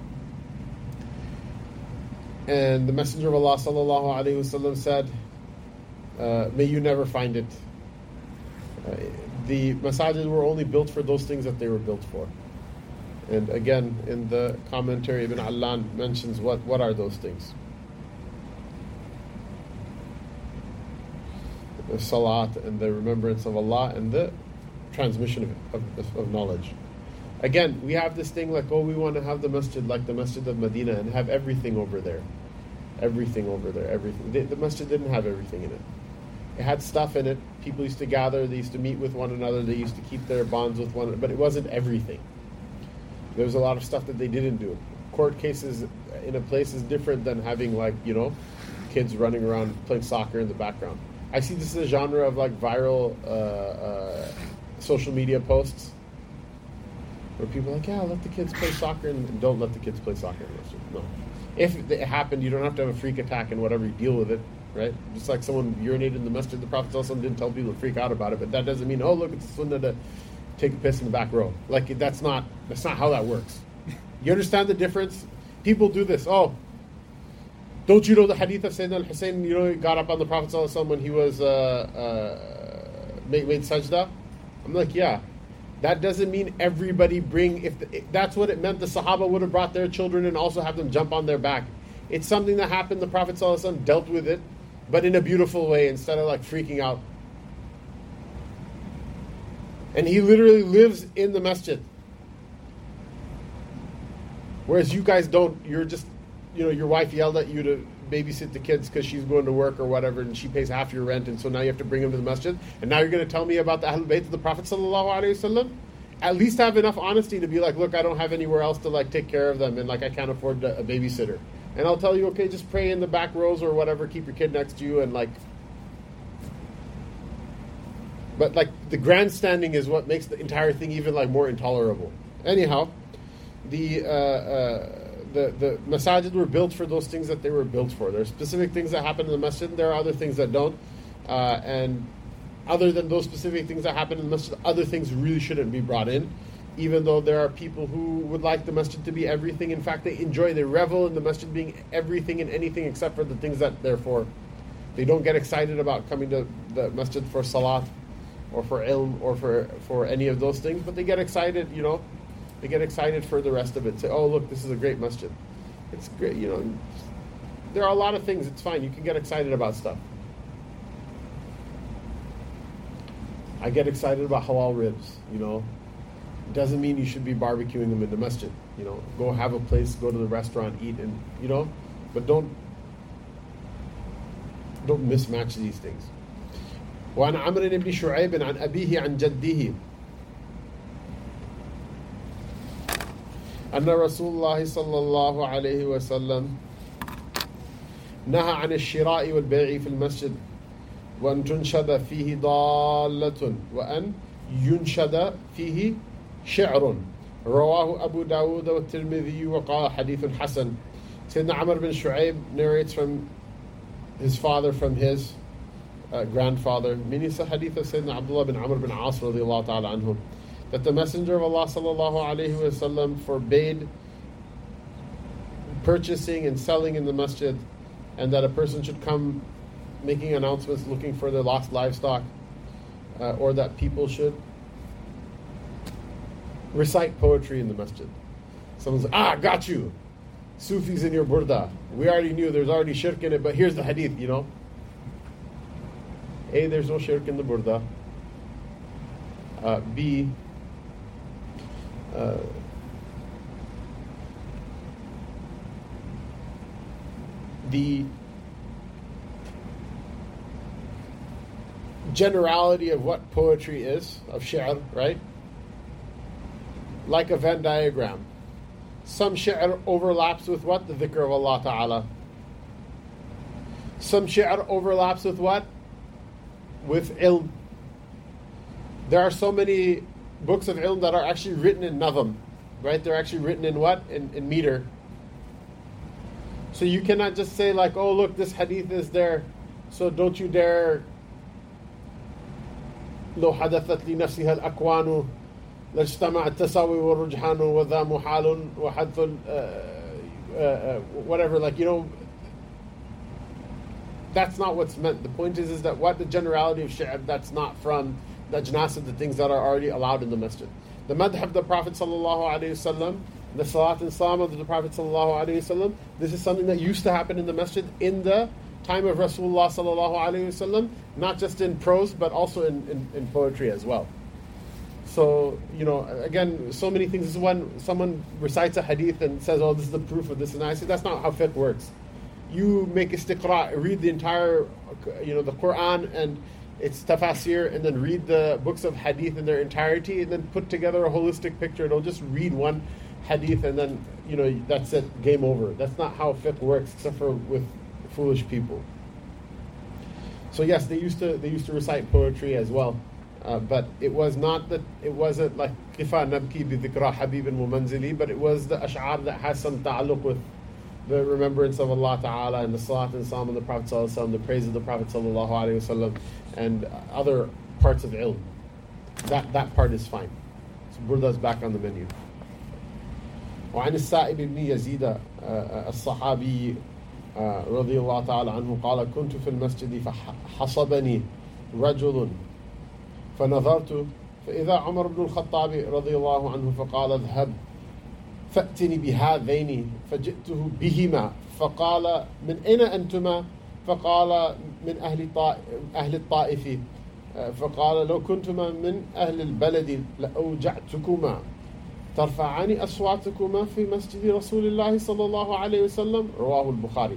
And the Messenger of Allah sallallahu alaihi wasallam said, may you never find it. The masajid were only built for those things that they were built for. And again, in the commentary, Ibn Allan mentions what are those things. The salat and the remembrance of Allah and the transmission of knowledge. Again, we have this thing like, we want to have the masjid like the Masjid of Medina and have everything over there. Everything over there, everything. The masjid didn't have everything in it. It had stuff in it. People used to gather, they used to meet with one another, they used to keep their bonds with one another, but it wasn't everything. There was a lot of stuff that they didn't do. Court cases in a place is different than having kids running around playing soccer in the background. I see this as a genre of viral social media posts where people are like, yeah, let the kids play soccer and don't let the kids play soccer in the masjid. No. If it happened, you don't have to have a freak attack and whatever, you deal with it, right? Just like someone urinated in the masjid, the Prophet ﷺ didn't tell people to freak out about it, but that doesn't mean, look, it's sunnah to take a piss in the back row. That's not how that works. You understand the difference? People do this. Don't you know the hadith of Sayyidina al-Hussein, he got up on the Prophet ﷺ when he was made sajda? I'm like, yeah. That doesn't mean everybody if that's what it meant, the Sahaba would have brought their children and also have them jump on their back. It's something that happened, the Prophet ﷺ dealt with it, but in a beautiful way instead of freaking out. And he literally lives in the masjid. Whereas you guys don't, you're just, your wife yelled at you to babysit the kids because she's going to work or whatever, and she pays half your rent, and so now you have to bring them to the masjid, and now you're going to tell me about the Ahlul Bayt of the Prophet ﷺ? At least have enough honesty to be like, look, I don't have anywhere else to take care of them, and I can't afford a babysitter. And I'll tell you, okay, just pray in the back rows or whatever, keep your kid next to you, and but the grandstanding is what makes the entire thing even more intolerable. Anyhow, the masajid were built for those things that they were built for. There are specific things that happen in the masjid, there are other things that don't. And other than those specific things that happen in the masjid, other things really shouldn't be brought in. Even though there are people who would like the masjid to be everything. In fact, they revel in the masjid being everything and anything except for the things that they're for. They don't get excited about coming to the masjid for salat or for ilm or for any of those things, but they get excited, they get excited for the rest of it. Say, look, this is a great masjid. It's great, There are a lot of things, it's fine. You can get excited about stuff. I get excited about halal ribs, It doesn't mean you should be barbecuing them in the masjid. Go have a place, go to the restaurant, eat, and, but don't mismatch these things. وعن عمرو بن شعيب عن أبيه عن جده أن رسول الله صلى الله عليه وسلم نهى عن الشراء والبيع في المسجد وأن تنشد فيه ضالة وأن ينشد فيه شعر رواه أبو داود والترمذي وقال حديث حسن. Sayyidina Amr bin Shu'ayb narrates from his father, from his grandfather, meaning it's a hadith of Sayyidina Abdullah bin Amr bin As radiallahu ta'ala anhum, that the Messenger of Allah sallallahu alayhi wasallam forbade purchasing and selling in the masjid, and that a person should come making announcements looking for their lost livestock, or that people should recite poetry in the masjid. Someone's like, got you, Sufis in your burda. We already knew there's already shirk in it, but here's the hadith, A, there's no shirk in the burda. B, the generality of what poetry is, of shi'r, right? Like a Venn diagram. Some shi'r overlaps with what? The dhikr of Allah Ta'ala. Some shi'r overlaps with what? with ilm. There are so many books of ilm that are actually written in nazm, right? They're actually written in what? In meter. So you cannot just say like, oh look, this hadith is there, so don't you dare. لو حدثت لنفسها الأكوان لاجتمع التساوي والرجحان وذا محال وحدث whatever, like, you know, that's not what's meant. The point is that what the generality of shi'ab, that's not from the ajnas of the things that are already allowed in the masjid. The madh of the Prophet sallallahu alaihi wasallam, the salat and salam of the Prophet sallallahu alaihi wasallam, this is something that used to happen in the masjid in the time of Rasulullah sallallahu alaihi wasallam, not just in prose but also in poetry as well. So, you know, again, so many things. This is when someone recites a hadith and says, oh, this is the proof of this, and I say that's not how fiqh works. You make istiqra, read the entire, you know, the Quran and its tafasir, and then read the books of hadith in their entirety, and then put together a holistic picture. Don't just read one hadith and then, you know, that's it, game over. That's not how fiqh works, except for with foolish people. So yes, they used to recite poetry as well, but it wasn't like kifa nabki bi dhikra habibin mumanzili, but it was the ash'ar that has some ta'alluq with the remembrance of Allah Ta'ala and the salat and salam of the Prophet Sallallahu Alaihi Wasallam, the praise of the Prophet Sallallahu Alaihi Wasallam, and other parts of ilm. That part is fine. So burda is back on the menu. وعن السائب بن يزيد الصحابي رضي الله تعالى عنه قال كنت في المسجد فحصبني رجل فنظرت فإذا عمر بن الخطاب رضي الله عنه فقال اذهب فأتني بهذين فجئته بهما فقال من أين أنتما فقال من أهل الطائف فقال لو كنتما من أهل البلد لأوجعتكما ترفعان أصواتكما في مسجد رسول الله صلى الله عليه وسلم رواه البخاري.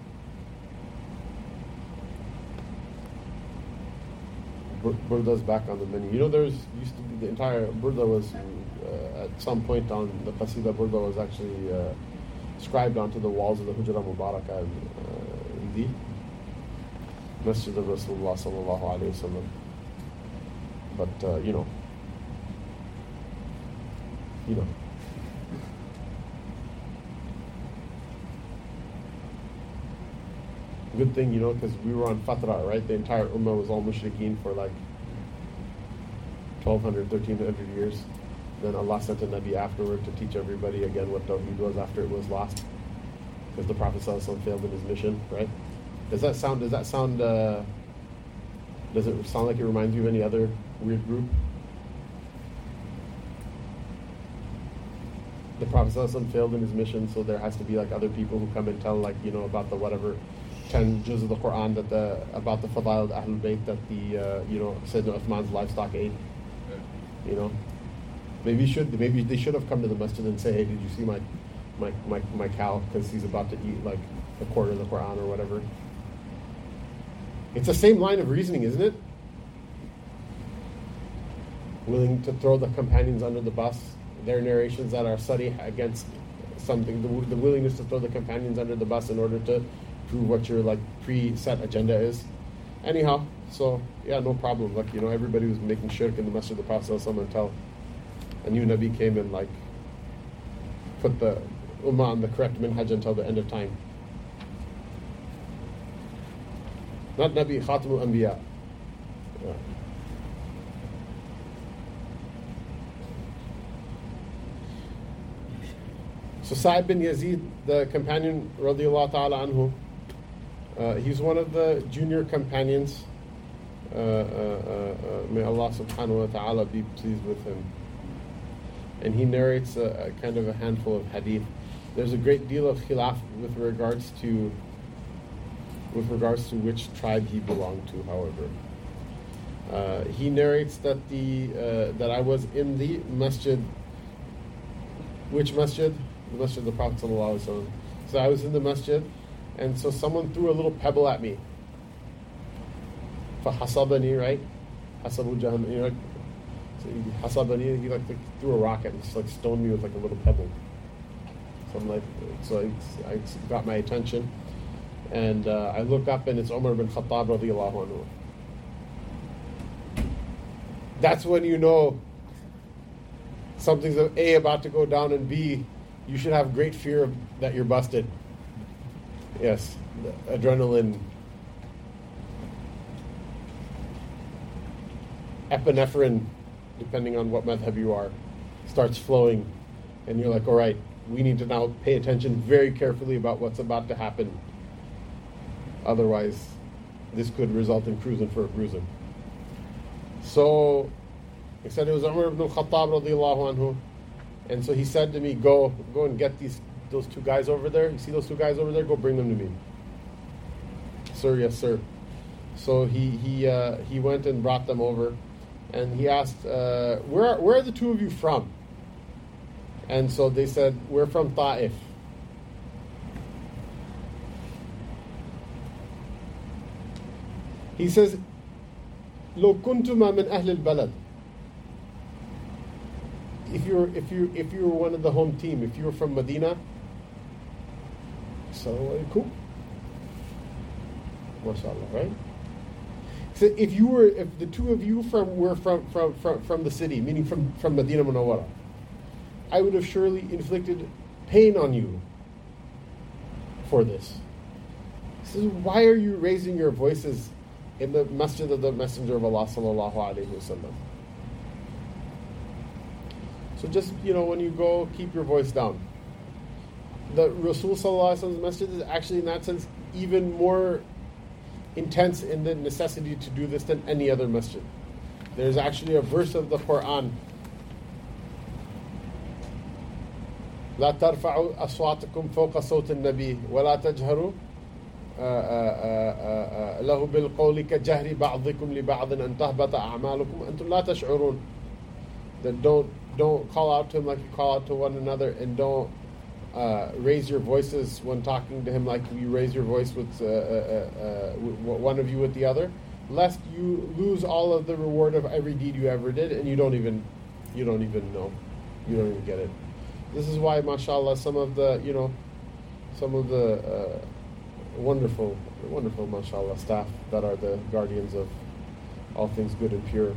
Burda's back on the menu. You know, there's used to be the entire Burda was at some point on the Qasida Burda was actually scribed onto the walls of the Hujra Mubarakah in the Masjid of Rasulullah sallallahu alayhi wasallam. But you know. Good thing, you know, because we were on Fatra, right? The entire Ummah was all mushrikeen for like 1200, 1300 years. Then Allah sent a Nabi afterward to teach everybody again what Tawheed was after it was lost. Because the Prophet ﷺ failed in his mission, right? Does it sound like it reminds you of any other weird group? The Prophet ﷺ failed in his mission, so there has to be like other people who come and tell, like, you know, about the whatever 10 juz of the Quran that about the Fadail of Ahlul Bayt that the you know, Sayyidina Uthman's livestock ate. You know, maybe they should have come to the masjid and say, hey, did you see my cow, because he's about to eat like a quarter of the Quran or whatever. It's the same line of reasoning, isn't it? Willing to throw the companions under the bus. Their narrations that are study against something, the willingness to throw the companions under the bus in order to prove what your like pre-set agenda is. Anyhow, so yeah, no problem. Like, you know, everybody was making shirk in the Masjid of the Prophet until a new Nabi came and like put the Ummah on the correct minhaj until the end of time. Not Nabi, Khatamul Anbiya. Yeah. So Sa'ib bin Yazid, the companion, radiallahu ta'ala anhu, he's one of the junior companions. May Allah subhanahu wa ta'ala be pleased with him. And he narrates a kind of a handful of hadith. There's a great deal of khilaf with regards to which tribe he belonged to, however. He narrates that that I was in the masjid. Which masjid? The masjid of the Prophet sallallahu alaihi wasallam. So I was in the masjid, and so someone threw a little pebble at me. فَحَصَبَنِي, right? حَصَبُ جَهَنَّمَ, you know, so حَصَبَني, he like threw a rock at me, just like stoned me with like a little pebble. So I'm like, so I got my attention, and I look up, and it's Umar bin Khattab radiallahu anhu. that's when you know something's A, about to go down, and B, you should have great fear that you're busted. Yes, the adrenaline, epinephrine, depending on what madhab you are, starts flowing, and you're like, all right, we need to now pay attention very carefully about what's about to happen. Otherwise, this could result in cruising for a bruising. So, he said it was Umar ibn al-Khattab radiallahu anhu, and so he said to me, go and get those two guys over there. You see those two guys over there? Go bring them to me. Sir, yes, sir. So he went and brought them over, and he asked, where are the two of you from? And so they said, we're from Ta'if. He says, لو كنتما من أهل البلد. If you were one of the home team, if you were from Medina, Assalamu alaikum. MashaAllah, right? So if the two of you were from the city, meaning from Medina Munawwara, I would have surely inflicted pain on you for this. He says, why are you raising your voices in the masjid of the Messenger of Allah sallallahu alaihi wasallam? So just, when you go, keep your voice down. The Rasul sallallahu alaihi wasallam's masjid is actually, in that sense, even more intense in the necessity to do this than any other masjid. There's actually a verse of the Quran, لا ترفعوا أصواتكم فوق صوت النبي ولا تجهروا له بالقول كجهر بعضكم لبعض أن تهبط أعمالكم أنتم لا تشعرون. That don't call out to him like you call out to one another, and don't raise your voices when talking to him like you raise your voice with one of you with the other, lest you lose all of the reward of every deed you ever did, and you don't even know, you don't even get it. This is why, mashallah, some of the wonderful, mashallah, staff that are the guardians of all things good and pure,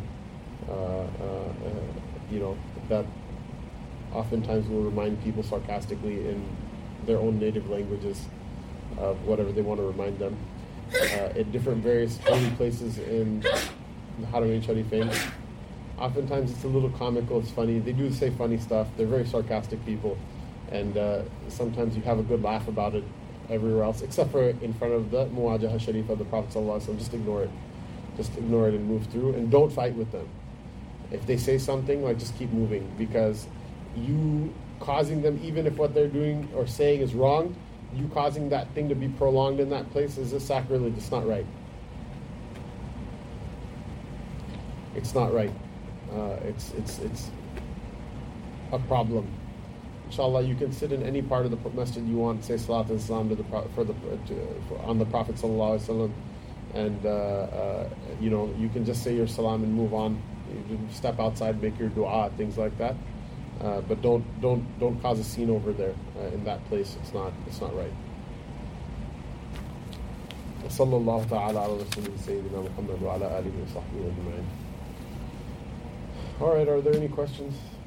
that oftentimes will remind people sarcastically in their own native languages of whatever they want to remind them. At different various holy places in the Haramain Sharifain, oftentimes it's a little comical, it's funny. They do say funny stuff. They're very sarcastic people, and sometimes you have a good laugh about it everywhere else, except for in front of the Muwajaha Sharif of the Prophet ﷺ. Just ignore it. Just ignore it and move through, and don't fight with them. If they say something, just keep moving, because you causing them, even if what they're doing or saying is wrong, you causing that thing to be prolonged in that place is a sacrilege. It's not right. It's not right. It's a problem. Inshallah, you can sit in any part of the masjid you want, say salat and salam on the Prophet sallallahu alaihi wasallam, and you can just say your salam and move on. You can step outside, make your dua, things like that. But don't cause a scene over there in that place. It's not right. وصلى الله تعالى على رسوله سيدنا محمد وعلى آله وصحبه أجمعين. All right, are there any questions?